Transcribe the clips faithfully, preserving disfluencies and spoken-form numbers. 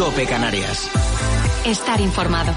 COPE Canarias. Estar informado.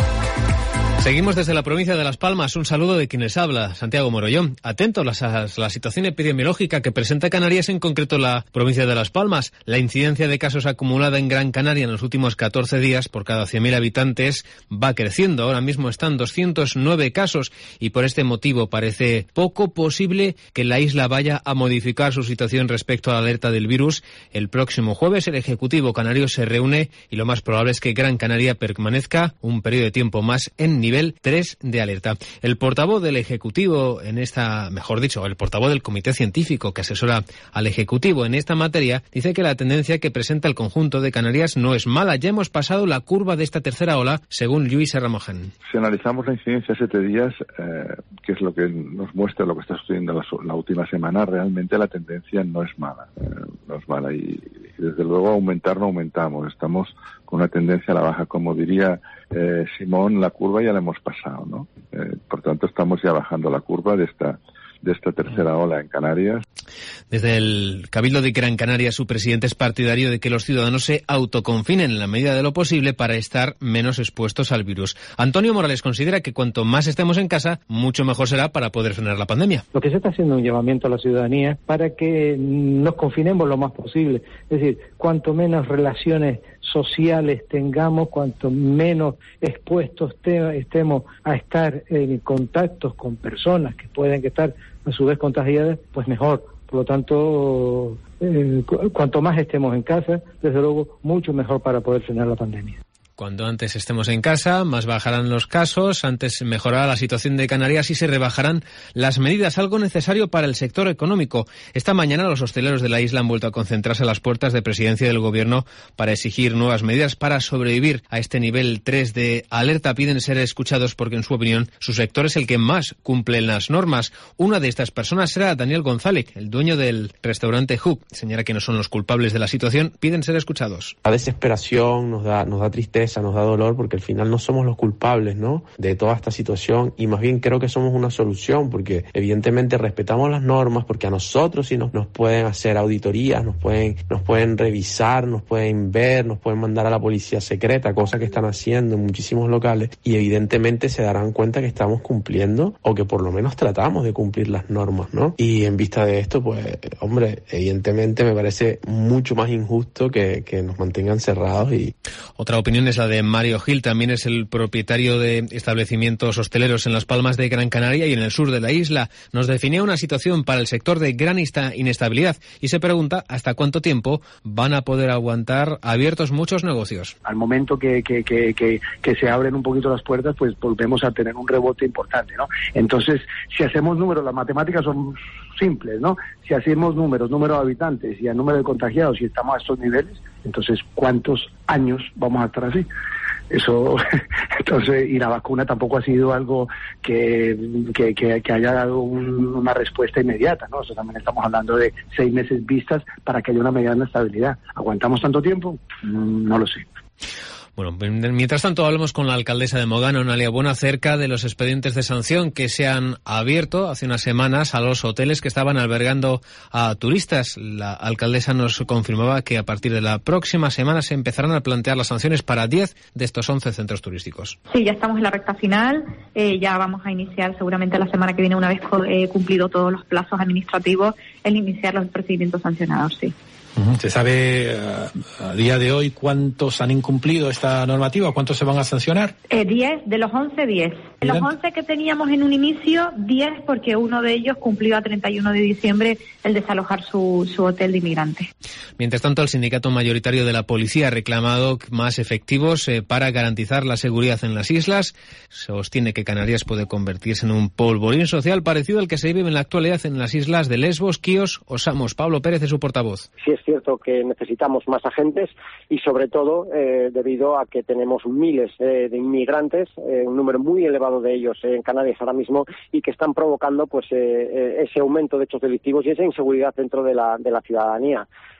Seguimos desde la provincia de Las Palmas. Un saludo de quien les habla, Santiago Morollón. Atentos a la, la situación epidemiológica que presenta Canarias, en concreto la provincia de Las Palmas. La incidencia de casos acumulada en Gran Canaria en los últimos catorce días por cada cien mil habitantes va creciendo. Ahora mismo están doscientos nueve casos y por este motivo parece poco posible que la isla vaya a modificar su situación respecto a la alerta del virus. El próximo jueves el Ejecutivo canario se reúne y lo más probable es que Gran Canaria permanezca un periodo de tiempo más en nivel tres de alerta. El portavoz del Ejecutivo en esta, mejor dicho, el portavoz del Comité Científico que asesora al Ejecutivo en esta materia, dice que la tendencia que presenta el conjunto de Canarias no es mala. Ya hemos pasado la curva de esta tercera ola, según Lluís Serramoján. Si analizamos la incidencia a siete días, eh, que es lo que nos muestra lo que está sucediendo la, la última semana, realmente la tendencia no es mala. Eh, no es mala y, y desde luego aumentar no aumentamos. Estamos con una tendencia a la baja. Como diría eh, Simón, la curva ya la hemos pasado, ¿no? Eh, por tanto, estamos ya bajando la curva de esta de esta tercera ola en Canarias. Desde el Cabildo de Gran Canaria, su presidente es partidario de que los ciudadanos se autoconfinen en la medida de lo posible para estar menos expuestos al virus. Antonio Morales considera que cuanto más estemos en casa, mucho mejor será para poder frenar la pandemia. Lo que se está haciendo es un llamamiento a la ciudadanía para que nos confinemos lo más posible. Es decir, cuanto menos relaciones sociales tengamos, cuanto menos expuestos te, estemos a estar en contactos con personas que pueden estar a su vez contagiadas, pues mejor. Por lo tanto, eh, cu- cuanto más estemos en casa, desde luego, mucho mejor para poder frenar la pandemia. Cuando antes estemos en casa, más bajarán los casos, antes mejorará la situación de Canarias y se rebajarán las medidas, algo necesario para el sector económico. Esta mañana los hosteleros de la isla han vuelto a concentrarse a las puertas de presidencia del gobierno para exigir nuevas medidas para sobrevivir a este nivel tres de alerta. Piden ser escuchados porque, en su opinión, su sector es el que más cumple las normas. Una de estas personas será Daniel González, el dueño del restaurante Hook. Señala que no son los culpables de la situación, piden ser escuchados. La desesperación nos da, nos da tristeza, nos da dolor, porque al final no somos los culpables, ¿no?, de toda esta situación, y más bien creo que somos una solución, porque evidentemente respetamos las normas, porque a nosotros sí nos, nos pueden hacer auditorías, nos pueden, nos pueden revisar, nos pueden ver, nos pueden mandar a la policía secreta, cosa que están haciendo en muchísimos locales, y evidentemente se darán cuenta que estamos cumpliendo, o que por lo menos tratamos de cumplir las normas, ¿no? Y en vista de esto, pues, hombre, evidentemente me parece mucho más injusto que, que nos mantengan cerrados. Y otra opinión es la de Mario Gil, también es el propietario de establecimientos hosteleros en Las Palmas de Gran Canaria y en el sur de la isla. Nos definía una situación para el sector de gran inestabilidad y se pregunta hasta cuánto tiempo van a poder aguantar abiertos muchos negocios. Al momento que, que, que, que, que se abren un poquito las puertas, pues volvemos a tener un rebote importante, ¿no? Entonces, si hacemos números, las matemáticas son simples, ¿no? Si hacemos números, número de habitantes y el número de contagiados, y estamos a estos niveles, entonces, ¿cuántos años vamos a estar así? Eso, entonces, y la vacuna tampoco ha sido algo que, que, que, que haya dado un, una respuesta inmediata, ¿no? O sea, también estamos hablando de seis meses vistas para que haya una mediana estabilidad. ¿Aguantamos tanto tiempo? Mm, no lo sé. Bueno, mientras tanto hablamos con la alcaldesa de Mogana, Onalia Bueno, acerca de los expedientes de sanción que se han abierto hace unas semanas a los hoteles que estaban albergando a turistas. La alcaldesa nos confirmaba que a partir de la próxima semana se empezarán a plantear las sanciones para diez de estos once centros turísticos. Sí, ya estamos en la recta final, eh, ya vamos a iniciar seguramente la semana que viene, una vez eh, cumplido todos los plazos administrativos, el iniciar los procedimientos sancionados, sí. ¿Se sabe uh, a día de hoy cuántos han incumplido esta normativa? ¿Cuántos se van a sancionar? Eh, diez, de los once, diez. De los once que teníamos en un inicio, diez, porque uno de ellos cumplió a treinta y uno de diciembre el desalojar su, su hotel de inmigrantes. Mientras tanto, el sindicato mayoritario de la policía ha reclamado más efectivos eh, para garantizar la seguridad en las islas. Sostiene que Canarias puede convertirse en un polvorín social parecido al que se vive en la actualidad en las islas de Lesbos, Quíos o Samos. Pablo Pérez es su portavoz. Sí, es cierto que necesitamos más agentes y sobre todo eh, debido a que tenemos miles eh, de inmigrantes, eh, un número muy elevado de ellos eh, en Canarias ahora mismo, y que están provocando pues eh, ese aumento de hechos delictivos y esa inseguridad dentro de la, de la ciudadanía.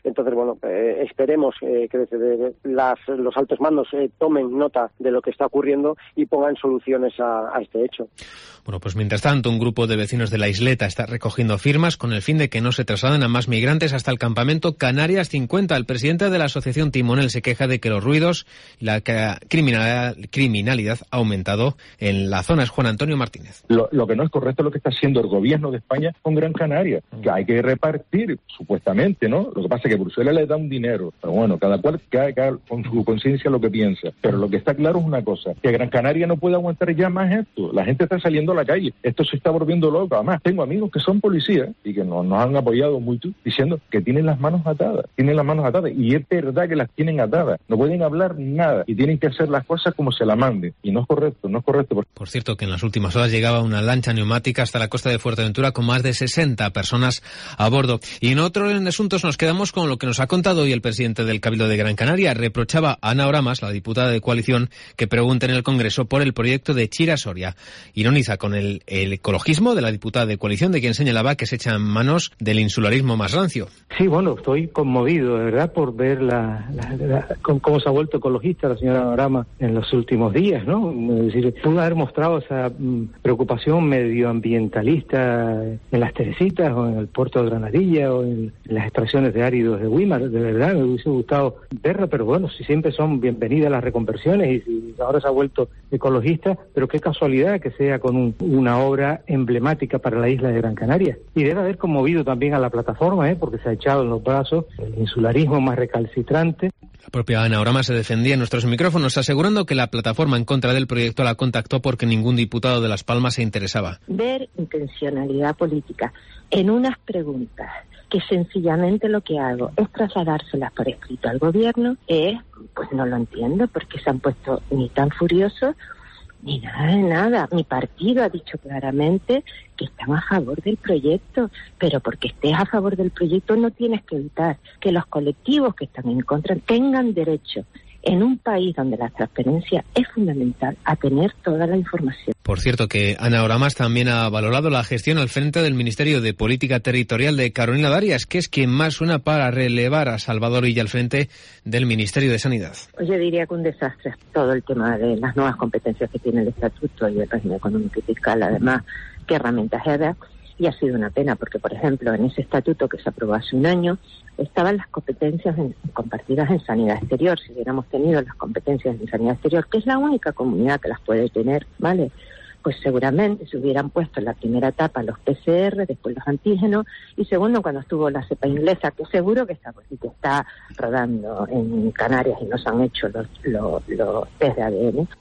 Entonces, bueno, eh, esperemos eh, que desde las, los altos mandos eh, tomen nota de lo que está ocurriendo y pongan soluciones a, a este hecho. Bueno, pues mientras tanto, un grupo de vecinos de la isleta está recogiendo firmas con el fin de que no se trasladen a más migrantes hasta el campamento Canarias cincuenta. El presidente de la asociación Timonel se queja de que los ruidos y la criminalidad, criminalidad ha aumentado en la zona. Es Juan Antonio Martínez. Lo, lo que no es correcto es lo que está haciendo el gobierno de España con Gran Canaria, que hay que repartir, supuestamente, ¿no? Lo que pasa es que Bruselas le da un dinero, pero bueno, cada cual que haga con su conciencia lo que piensa. Pero lo que está claro es una cosa, que Gran Canaria no puede aguantar ya más esto. La gente está saliendo a la calle, esto se está volviendo loco. Además, tengo amigos que son policías y que nos, nos han apoyado mucho diciendo que tienen las manos atadas, tienen las manos atadas, y es verdad que las tienen atadas, no pueden hablar nada y tienen que hacer las cosas como se la manden, y no es correcto, no es correcto. Por cierto, que en las últimas horas llegaba una lancha neumática hasta la costa de Fuerteventura con más de sesenta personas a bordo. Y en otro orden de asuntos nos quedamos con lo que nos ha contado hoy el presidente del Cabildo de Gran Canaria. Reprochaba a Ana Oramas, la diputada de coalición, que pregunte en el Congreso por el proyecto de Chira Soria. Ironiza con el, el ecologismo de la diputada de coalición, de quien señalaba que se echa en manos del insularismo más rancio. Sí, bueno, estoy conmovido, de verdad, por ver la, la, la, cómo se ha vuelto ecologista la señora Orama en los últimos días, ¿no? Es decir, pudo haber mostrado esa mm, preocupación medioambientalista en las Teresitas o en el puerto de Granadilla o en las extracciones de áridos de Güímar. De verdad, me hubiese gustado verla, pero bueno, si siempre son bienvenidas las reconversiones y si ahora se ha vuelto ecologista, pero qué casualidad que sea con un, una obra emblemática para la isla de Gran Canaria. Y debe haber conmovido también a la plataforma, ¿eh? Porque se ha echado en los brazos el insularismo más recalcitrante. La propia Ana Oramas se defendía en nuestros micrófonos, asegurando que la plataforma en contra del proyecto la contactó porque ningún diputado de Las Palmas se interesaba. Ver intencionalidad política en unas preguntas que sencillamente lo que hago es trasladárselas por escrito al gobierno, es, pues no lo entiendo, porque se han puesto ni tan furiosos ni nada de nada. Mi partido ha dicho claramente que están a favor del proyecto, pero porque estés a favor del proyecto no tienes que evitar que los colectivos que están en contra tengan derecho, en un país donde la transparencia es fundamental, a tener toda la información. Por cierto, que Ana Oramas también ha valorado la gestión al frente del Ministerio de Política Territorial de Carolina Darias, que es quien más suena para relevar a Salvador Illa al frente del Ministerio de Sanidad. Pues yo diría que un desastre todo el tema de las nuevas competencias que tiene el Estatuto y el régimen económico y fiscal, además, qué herramientas era. Y ha sido una pena porque, por ejemplo, en ese estatuto que se aprobó hace un año estaban las competencias en, compartidas en sanidad exterior. Si hubiéramos tenido las competencias en sanidad exterior, que es la única comunidad que las puede tener, ¿vale?, pues seguramente se hubieran puesto en la primera etapa los P C R, después los antígenos, y segundo, cuando estuvo la cepa inglesa, que seguro que está, pues, que está rodando en Canarias y no se han hecho los, los, los test de A D N.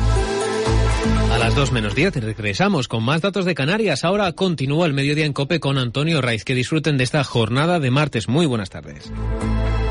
A las dos menos diez regresamos con más datos de Canarias. Ahora continúa el mediodía en COPE con Antonio Raiz. Que disfruten de esta jornada de martes. Muy buenas tardes.